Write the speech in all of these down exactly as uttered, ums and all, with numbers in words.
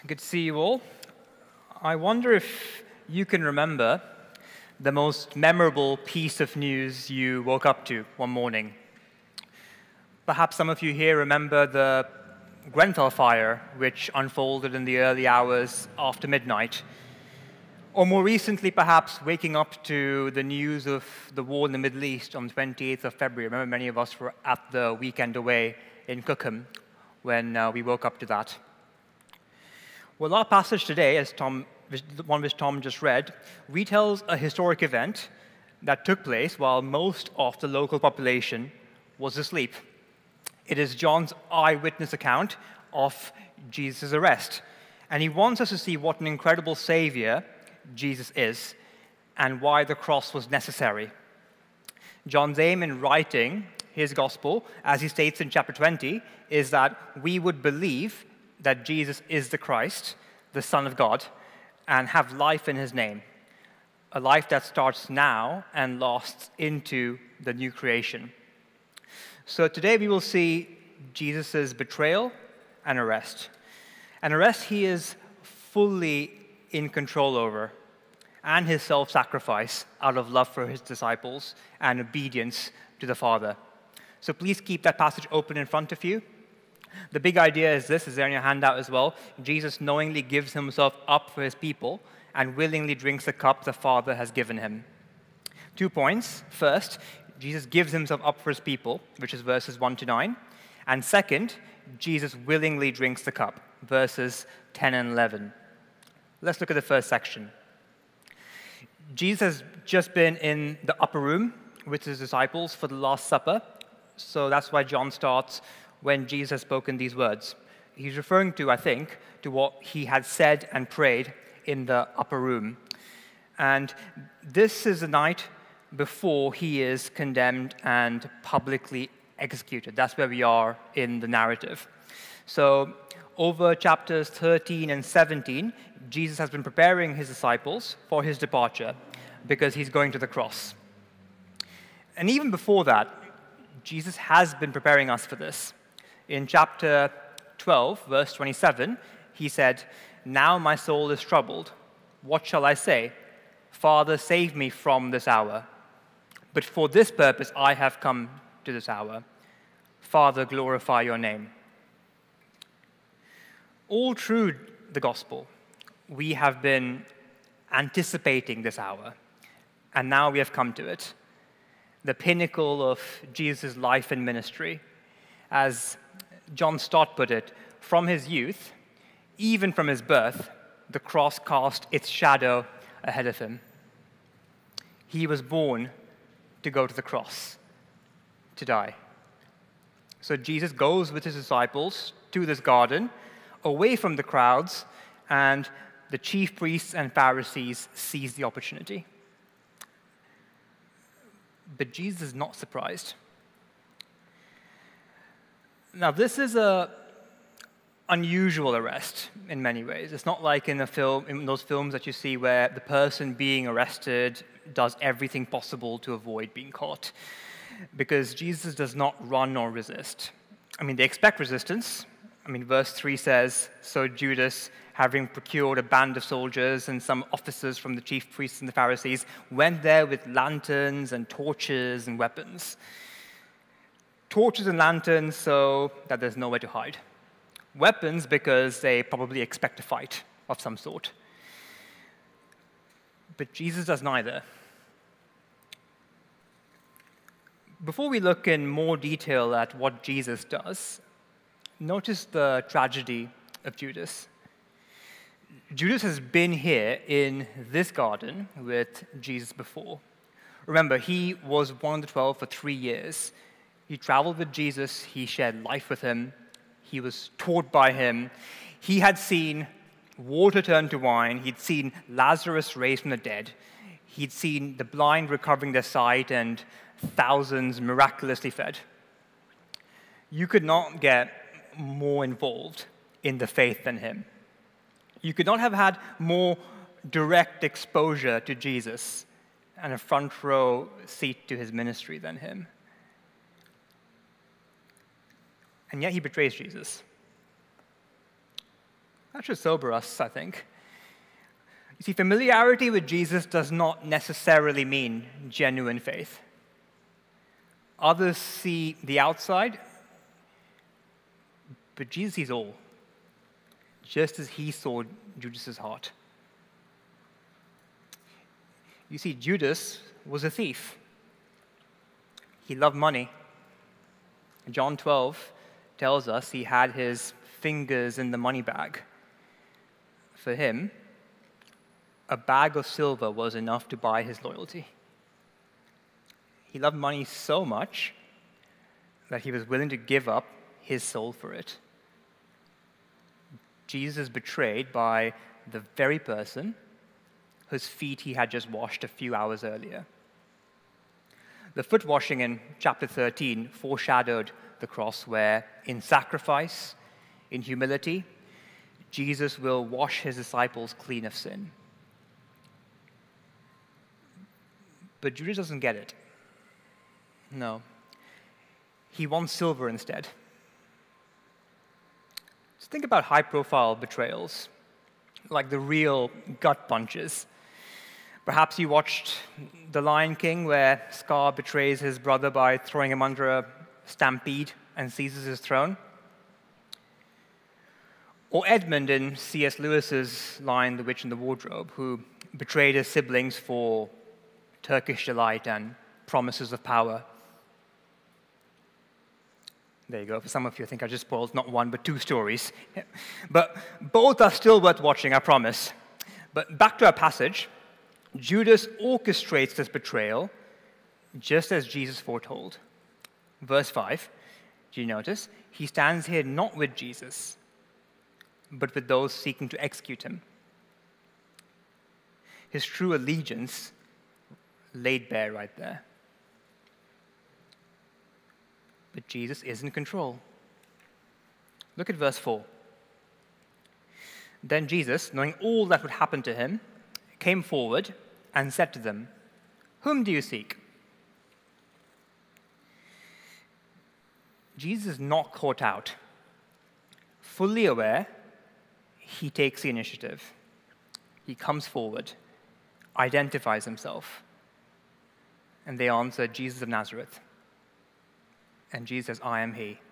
Good to see you all. I wonder if you can remember the most memorable piece of news you woke up to one morning. Perhaps some of you here remember the Grenfell fire, which unfolded in the early hours after midnight. Or more recently, perhaps, waking up to the news of the war in the Middle East on the twenty-eighth of February. I remember many of us were at the weekend away in Cookham when uh, we woke up to that. Well, our passage today, as Tom, the one which Tom just read, retells a historic event that took place while most of the local population was asleep. It is John's eyewitness account of Jesus' arrest, and he wants us to see what an incredible Savior Jesus is and why the cross was necessary. John's aim in writing his gospel, as he states in chapter twenty, is that we would believe that Jesus is the Christ, the Son of God, and have life in his name, a life that starts now and lasts into the new creation. So today we will see Jesus' betrayal and arrest. An arrest he is fully in control over, and his self-sacrifice out of love for his disciples and obedience to the Father. So please keep that passage open in front of you. The big idea is this, is there in your handout as well. Jesus knowingly gives himself up for his people and willingly drinks the cup the Father has given him. Two points. First, Jesus gives himself up for his people, which is verses one to nine. And second, Jesus willingly drinks the cup, verses ten and eleven. Let's look at the first section. Jesus has just been in the upper room with his disciples for the Last Supper. So that's why John starts when Jesus has spoken these words. He's referring to, I think, to what he had said and prayed in the upper room. And this is the night before he is condemned and publicly executed. That's where we are in the narrative. So over chapters thirteen and seventeen, Jesus has been preparing his disciples for his departure because he's going to the cross. And even before that, Jesus has been preparing us for this. In chapter twelve, verse twenty-seven, he said, "Now my soul is troubled. What shall I say? Father, save me from this hour. But for this purpose I have come to this hour. Father, glorify your name." All through the gospel, we have been anticipating this hour, and now we have come to it. The pinnacle of Jesus' life and ministry. As John Stott put it, from his youth, even from his birth, the cross cast its shadow ahead of him. He was born to go to the cross, to die. So Jesus goes with his disciples to this garden, away from the crowds, and the chief priests and Pharisees seize the opportunity. But Jesus is not surprised. Now, this is an unusual arrest in many ways. It's not like in a film, in those films that you see where the person being arrested does everything possible to avoid being caught, because Jesus does not run or resist. I mean, they expect resistance. I mean, verse three says, "So Judas, having procured a band of soldiers and some officers from the chief priests and the Pharisees, went there with lanterns and torches and weapons." Torches and lanterns so that there's nowhere to hide. Weapons because they probably expect a fight of some sort. But Jesus does neither. Before we look in more detail at what Jesus does, notice the tragedy of Judas. Judas has been here in this garden with Jesus before. Remember, he was one of the twelve for three years. He traveled with Jesus. He shared life with him. He was taught by him. He had seen water turn to wine. He'd seen Lazarus raised from the dead. He'd seen the blind recovering their sight and thousands miraculously fed. You could not get more involved in the faith than him. You could not have had more direct exposure to Jesus and a front row seat to his ministry than him. And yet he betrays Jesus. That should sober us, I think. You see, familiarity with Jesus does not necessarily mean genuine faith. Others see the outside, but Jesus sees all, just as he saw Judas's heart. You see, Judas was a thief. He loved money. John twelve tells us he had his fingers in the money bag. For him, a bag of silver was enough to buy his loyalty. He loved money so much that he was willing to give up his soul for it. Jesus is betrayed by the very person whose feet he had just washed a few hours earlier. The foot washing in chapter thirteen foreshadowed the cross, where in sacrifice, in humility, Jesus will wash his disciples clean of sin. But Judas doesn't get it. No. He wants silver instead. Just think about high-profile betrayals, like the real gut punches. Perhaps you watched The Lion King, where Scar betrays his brother by throwing him under a stampede and seizes his throne. Or Edmund in C S Lewis's Lion, the Witch, and the Wardrobe, who betrayed his siblings for Turkish delight and promises of power. There you go. For some of you, I think I just spoiled not one, but two stories. But both are still worth watching, I promise. But back to our passage. Judas orchestrates this betrayal just as Jesus foretold. Verse five, do you notice? He stands here not with Jesus, but with those seeking to execute him. His true allegiance laid bare right there. But Jesus is in control. Look at verse four. Then Jesus, knowing all that would happen to him, came forward and said to them, "Whom do you seek?" Jesus is not caught out. Fully aware, he takes the initiative. He comes forward, identifies himself, and they answer, "Jesus of Nazareth." And Jesus says, "I am he."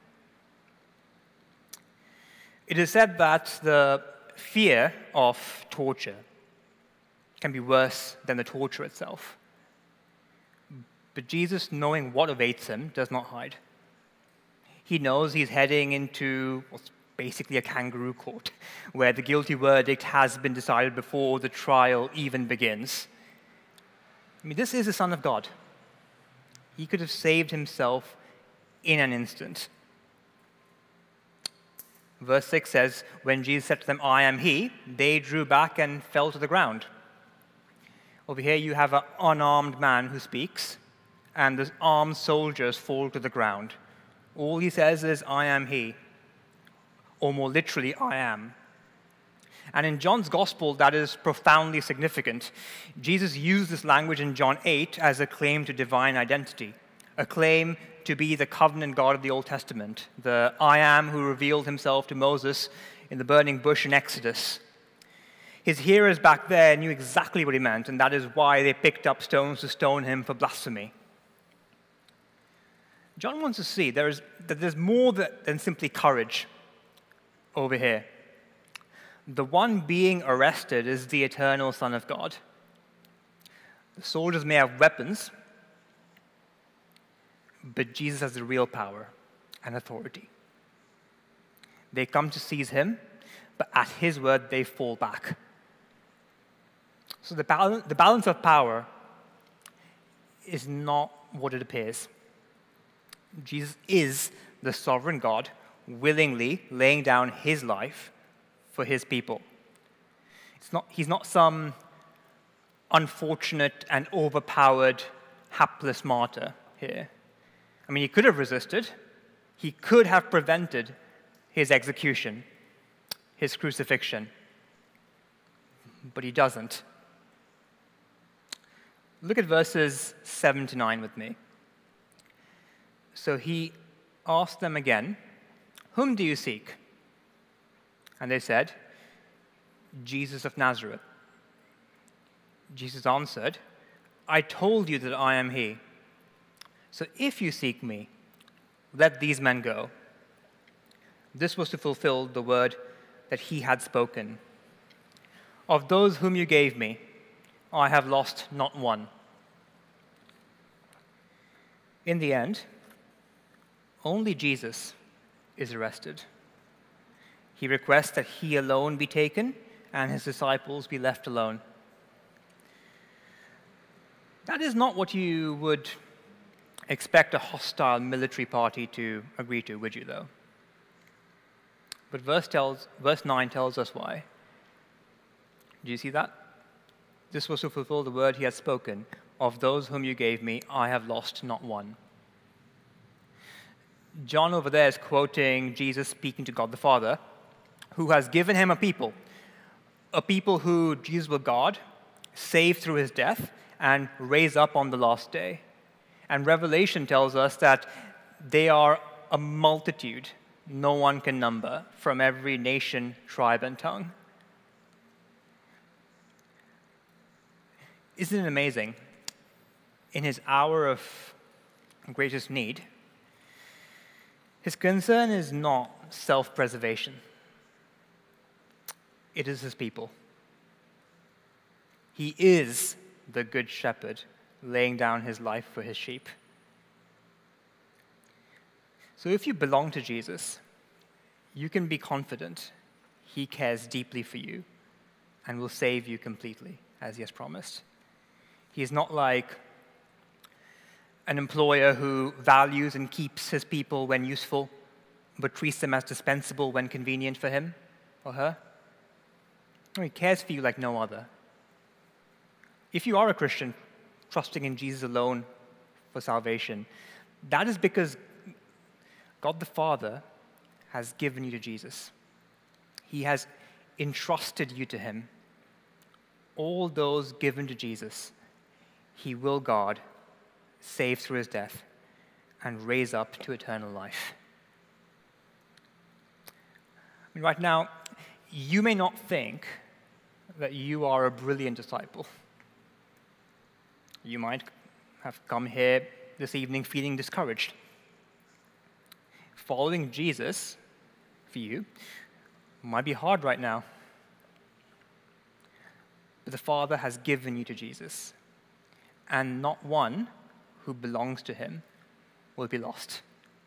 It is said that the fear of torture can be worse than the torture itself. But Jesus, knowing what awaits him, does not hide. He knows he's heading into what's basically a kangaroo court, where the guilty verdict has been decided before the trial even begins. I mean, this is the Son of God. He could have saved himself in an instant. Verse six says, when Jesus said to them, "I am he," they drew back and fell to the ground. Over here you have an unarmed man who speaks, and the armed soldiers fall to the ground. All he says is, "I am he," or more literally, "I am." And in John's gospel, that is profoundly significant. Jesus used this language in John eight as a claim to divine identity, a claim to be the covenant God of the Old Testament, the "I am" who revealed himself to Moses in the burning bush in Exodus. His hearers back there knew exactly what he meant, and that is why they picked up stones to stone him for blasphemy. John wants to see there is, that there's more than simply courage over here. The one being arrested is the eternal Son of God. The soldiers may have weapons, but Jesus has the real power and authority. They come to seize him, but at his word they fall back. So the, bal- the balance of power is not what it appears. Jesus is the sovereign God, willingly laying down his life for his people. It's not, he's not some unfortunate and overpowered, hapless martyr here. I mean, he could have resisted. He could have prevented his execution, his crucifixion. But he doesn't. Look at verses seven to nine with me. So he asked them again, "Whom do you seek?" And they said, Jesus of Nazareth. Jesus answered, I told you that I am he. So if you seek me, let these men go. This was to fulfill the word that he had spoken. Of those whom you gave me, I have lost not one. In the end, only Jesus is arrested. He requests that he alone be taken and his disciples be left alone. That is not what you would expect a hostile military party to agree to, would you, though? But verse, tells, verse nine tells us why. Do you see that? This was to fulfill the word he had spoken. Of those whom you gave me, I have lost not one. John over there is quoting Jesus speaking to God the Father, who has given him a people, a people who Jesus will guard, save through his death, and raise up on the last day. And Revelation tells us that they are a multitude no one can number, from every nation, tribe, and tongue. Isn't it amazing? In his hour of greatest need, his concern is not self-preservation. It is his people. He is the good shepherd, laying down his life for his sheep. So if you belong to Jesus, you can be confident he cares deeply for you and will save you completely, as he has promised. He is not like an employer who values and keeps his people when useful, but treats them as dispensable when convenient for him or her. No, he cares for you like no other. If you are a Christian, trusting in Jesus alone for salvation, that is because God the Father has given you to Jesus. He has entrusted you to him. All those given to Jesus, he will guard, save through his death, and raise up to eternal life. I mean, right now, you may not think that you are a brilliant disciple. You might have come here this evening feeling discouraged. Following Jesus, for you, might be hard right now. But the Father has given you to Jesus, and not one who belongs to him will be lost.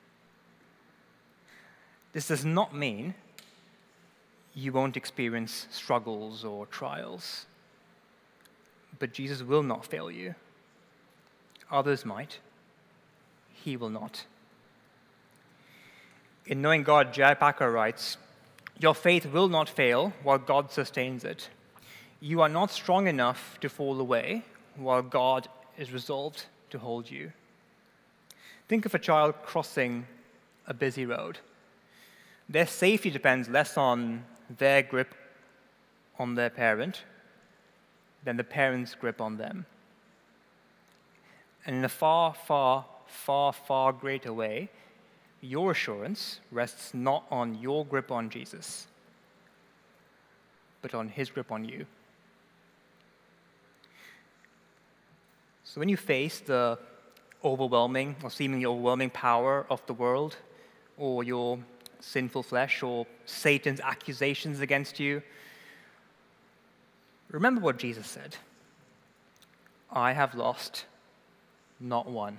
This does not mean you won't experience struggles or trials, but Jesus will not fail you. Others might. He will not. In Knowing God, J I Packer writes, your faith will not fail while God sustains it. You are not strong enough to fall away while God is resolved to hold you. Think of a child crossing a busy road. Their safety depends less on their grip on their parent than the parent's grip on them. And in a far, far, far, far greater way, your assurance rests not on your grip on Jesus, but on his grip on you. So when you face the overwhelming or seemingly overwhelming power of the world, or your sinful flesh, or Satan's accusations against you, remember what Jesus said. I have lost not one.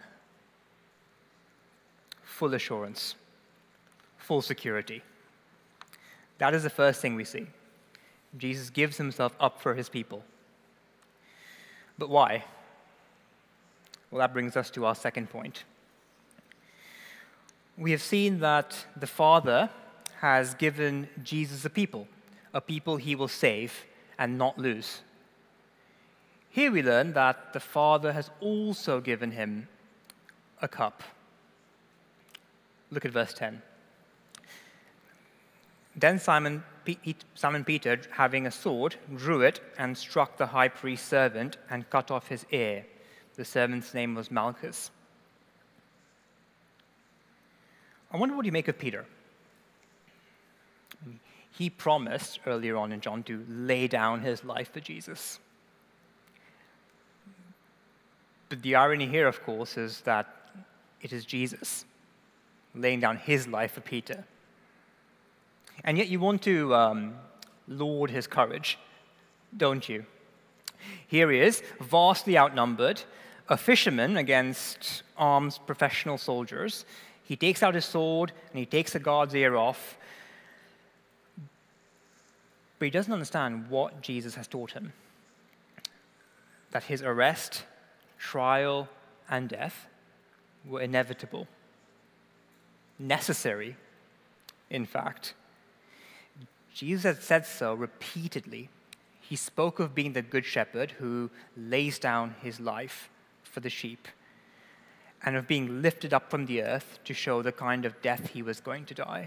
Full assurance, full security. That is the first thing we see. Jesus gives himself up for his people. But why? Well, that brings us to our second point. We have seen that the Father has given Jesus a people, a people he will save and not lose. Here we learn that the Father has also given him a cup. Look at verse ten. Then Simon, Simon Peter, having a sword, drew it and struck the high priest's servant and cut off his ear. The servant's name was Malchus. I wonder what you make of Peter. He promised earlier on in John to lay down his life for Jesus. But the irony here, of course, is that it is Jesus laying down his life for Peter. And yet you want to um, laud his courage, don't you? Here he is, vastly outnumbered, a fisherman against armed professional soldiers. He takes out his sword and he takes the guard's ear off. But he doesn't understand what Jesus has taught him. That his arrest, trial, and death were inevitable. Necessary, in fact. Jesus had said so repeatedly. He spoke of being the good shepherd who lays down his life for the sheep, and of being lifted up from the earth to show the kind of death he was going to die.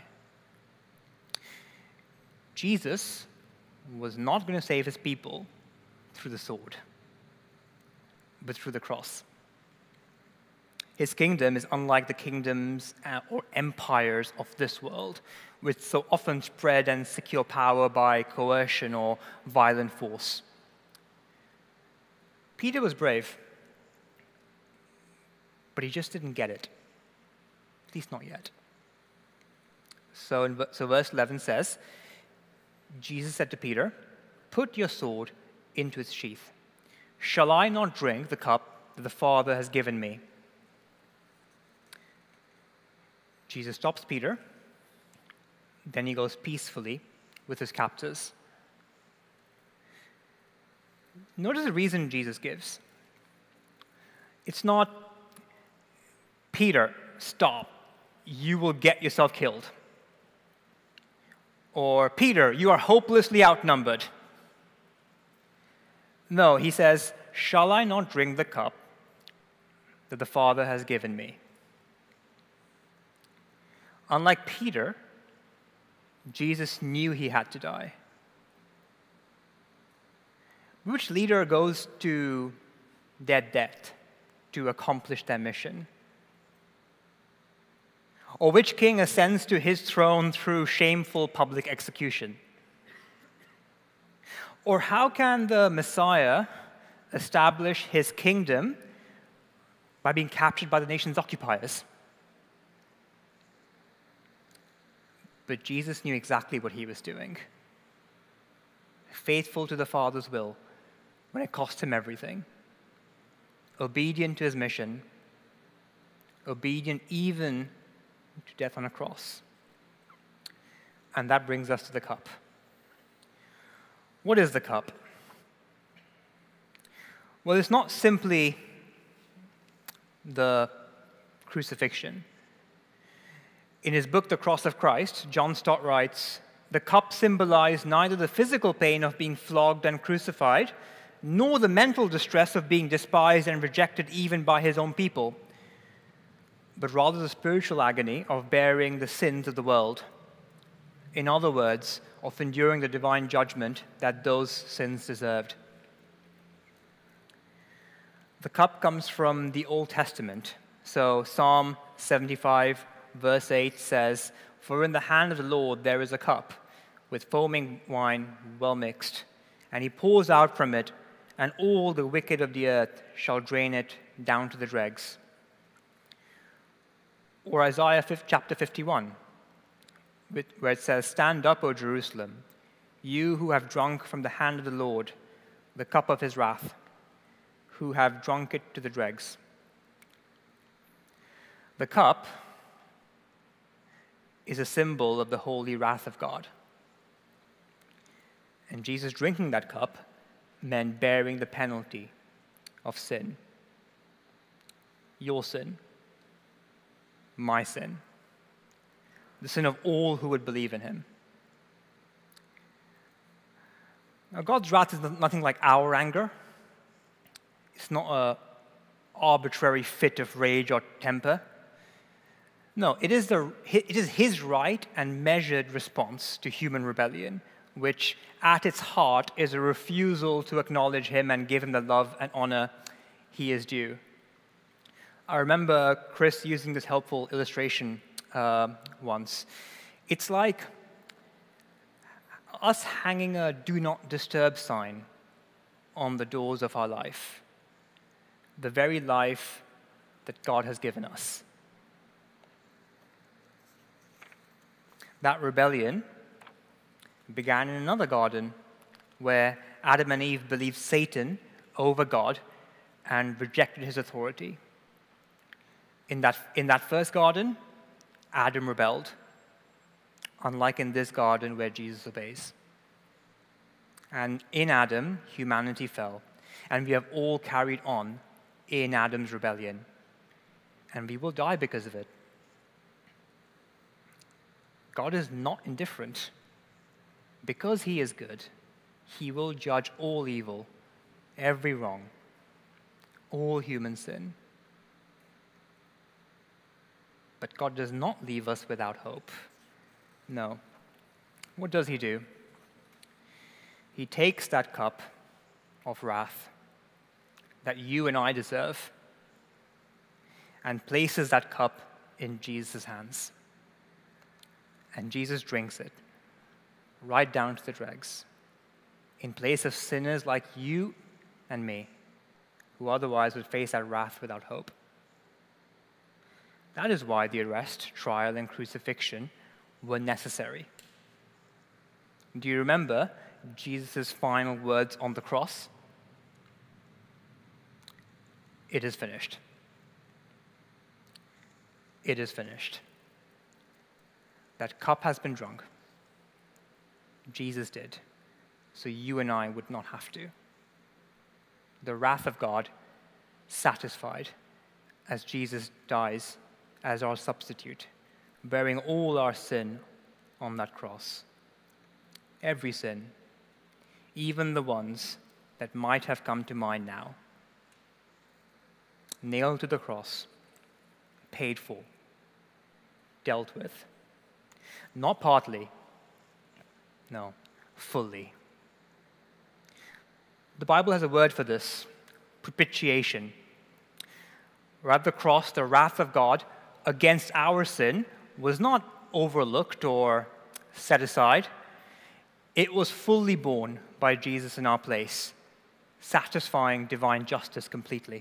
Jesus was not going to save his people through the sword, but through the cross. His kingdom is unlike the kingdoms or empires of this world, which so often spread and secure power by coercion or violent force. Peter was brave, but he just didn't get it, at least not yet. So, in, so verse eleven says, Jesus said to Peter, "Put your sword into its sheath. Shall I not drink the cup that the Father has given me?" Jesus stops Peter. Then he goes peacefully with his captors. Notice the reason Jesus gives. It's not, "Peter, stop. You will get yourself killed." Or, "Peter, you are hopelessly outnumbered." No, he says, "Shall I not drink the cup that the Father has given me?" Unlike Peter, Jesus knew he had to die. Which leader goes to their death to accomplish their mission? Or which king ascends to his throne through shameful public execution? Or how can the Messiah establish his kingdom by being captured by the nation's occupiers? But Jesus knew exactly what he was doing. Faithful to the Father's will when it cost him everything. Obedient to his mission. Obedient even to death on a cross. And that brings us to the cup. What is the cup? Well, it's not simply the crucifixion. In his book, The Cross of Christ, John Stott writes, "The cup symbolized neither the physical pain of being flogged and crucified, nor the mental distress of being despised and rejected even by his own people, but rather the spiritual agony of bearing the sins of the world. In other words, of enduring the divine judgment that those sins deserved." The cup comes from the Old Testament. So Psalm seventy-five, verse eight says, "For in the hand of the Lord there is a cup, with foaming wine well mixed, and he pours out from it, and all the wicked of the earth shall drain it down to the dregs." Or Isaiah chapter fifty-one, where it says, "Stand up, O Jerusalem, you who have drunk from the hand of the Lord the cup of his wrath, who have drunk it to the dregs." The cup is a symbol of the holy wrath of God. And Jesus drinking that cup meant bearing the penalty of sin. Your sin. My sin. The sin of all who would believe in him. Now, God's wrath is nothing like our anger. It's not an arbitrary fit of rage or temper. No, it is, the, it is his right and measured response to human rebellion, which at its heart is a refusal to acknowledge him and give him the love and honor he is due. I remember Chris using this helpful illustration uh, once. It's like us hanging a do not disturb sign on the doors of our life, the very life that God has given us. That rebellion began in another garden where Adam and Eve believed Satan over God and rejected his authority. In that, in that first garden, Adam rebelled, unlike in this garden where Jesus obeys. And in Adam, humanity fell, and we have all carried on in Adam's rebellion, and we will die because of it. God is not indifferent. Because he is good, he will judge all evil, every wrong, all human sin. But God does not leave us without hope. No. What does he do? He takes that cup of wrath that you and I deserve and places that cup in Jesus' hands. And Jesus drinks it, right down to the dregs, in place of sinners like you and me, who otherwise would face that wrath without hope. That is why the arrest, trial, and crucifixion were necessary. Do you remember Jesus' final words on the cross? It is finished. It is finished. That cup has been drunk. Jesus did, so you and I would not have to. The wrath of God satisfied as Jesus dies as our substitute, bearing all our sin on that cross. Every sin, even the ones that might have come to mind now. Nailed to the cross, paid for, dealt with. Not partly, no, fully. The Bible has a word for this, propitiation. Or at the cross, the wrath of God against our sin was not overlooked or set aside. It was fully borne by Jesus in our place, satisfying divine justice completely.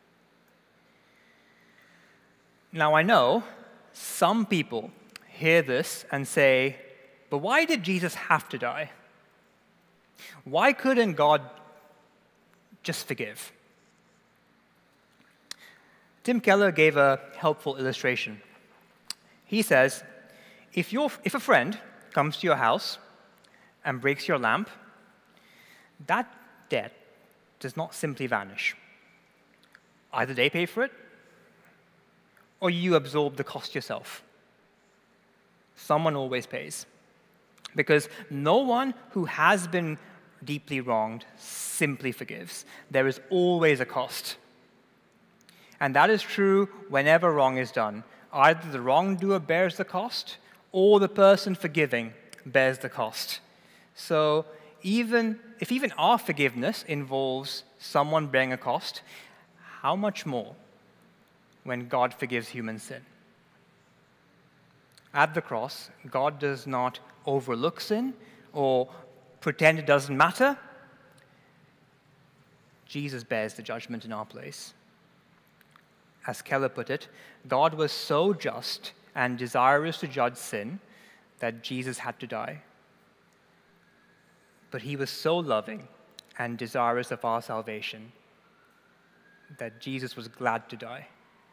Now I know some people hear this and say, but why did Jesus have to die? Why couldn't God just forgive? Tim Keller gave a helpful illustration. He says, if, your, if a friend comes to your house and breaks your lamp, that debt does not simply vanish. Either they pay for it, or you absorb the cost yourself. Someone always pays. Because no one who has been deeply wronged simply forgives. There is always a cost. And that is true whenever wrong is done. Either the wrongdoer bears the cost, or the person forgiving bears the cost. So even if even our forgiveness involves someone bearing a cost, how much more when God forgives human sin? At the cross, God does not overlook sin or pretend it doesn't matter. Jesus bears the judgment in our place. As Keller put it, God was so just and desirous to judge sin that Jesus had to die. But he was so loving and desirous of our salvation that Jesus was glad to die.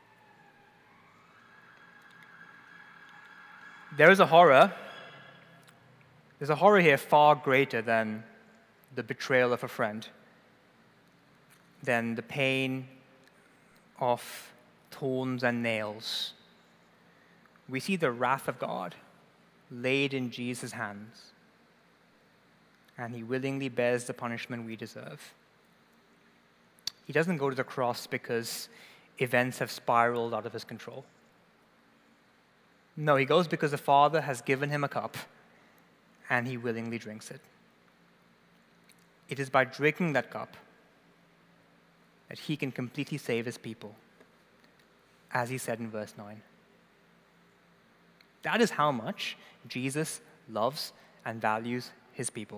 There is a horror, there's a horror here far greater than the betrayal of a friend, than the pain of thorns and nails. We see the wrath of God laid in Jesus' hands, and he willingly bears the punishment we deserve. He doesn't go to the cross because events have spiraled out of his control. No, he goes because the Father has given him a cup, and he willingly drinks it. It is by drinking that cup that he can completely save his people, as he said in verse nine. That is how much Jesus loves and values his people.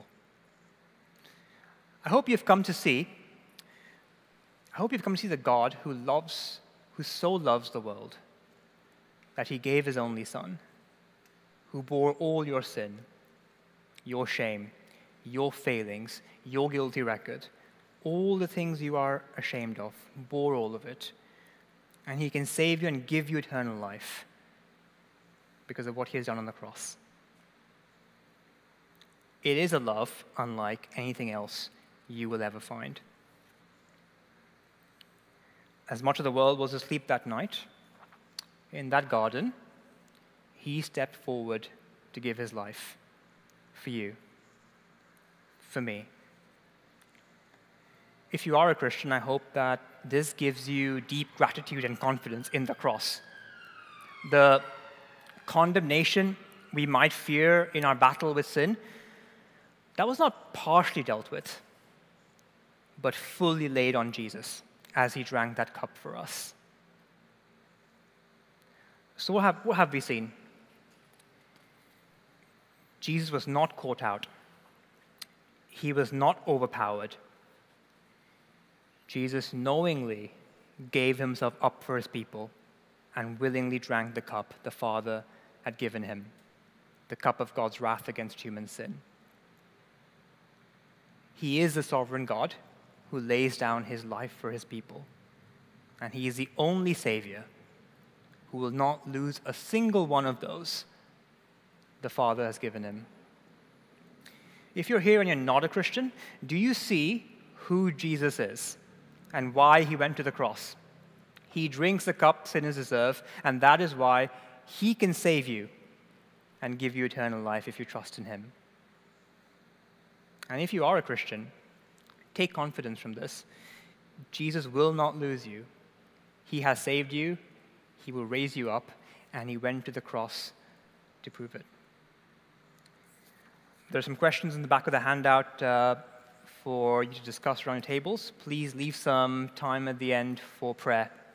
I hope you've come to see, I hope you've come to see the God who loves, who so loves the world that he gave his only Son, who bore all your sin, your shame, your failings, your guilty record, all the things you are ashamed of, bore all of it. And he can save you and give you eternal life because of what he has done on the cross. It is a love unlike anything else you will ever find. As much of the world was asleep that night, in that garden, he stepped forward to give his life for you, for me. If you are a Christian, I hope that this gives you deep gratitude and confidence in the cross. The condemnation we might fear in our battle with sin, that was not partially dealt with, but fully laid on Jesus as he drank that cup for us. So what have, what have we seen? Jesus was not caught out. He was not overpowered. Jesus knowingly gave himself up for his people and willingly drank the cup the Father had given him, the cup of God's wrath against human sin. He is the sovereign God who lays down his life for his people, and he is the only Savior who will not lose a single one of those the Father has given him. If you're here and you're not a Christian, do you see who Jesus is and why he went to the cross? He drinks the cup sinners deserve, and that is why he can save you and give you eternal life if you trust in him. And if you are a Christian, take confidence from this. Jesus will not lose you. He has saved you, he will raise you up, and he went to the cross to prove it. There are some questions in the back of the handout uh, for you to discuss around your tables. Please leave some time at the end for prayer.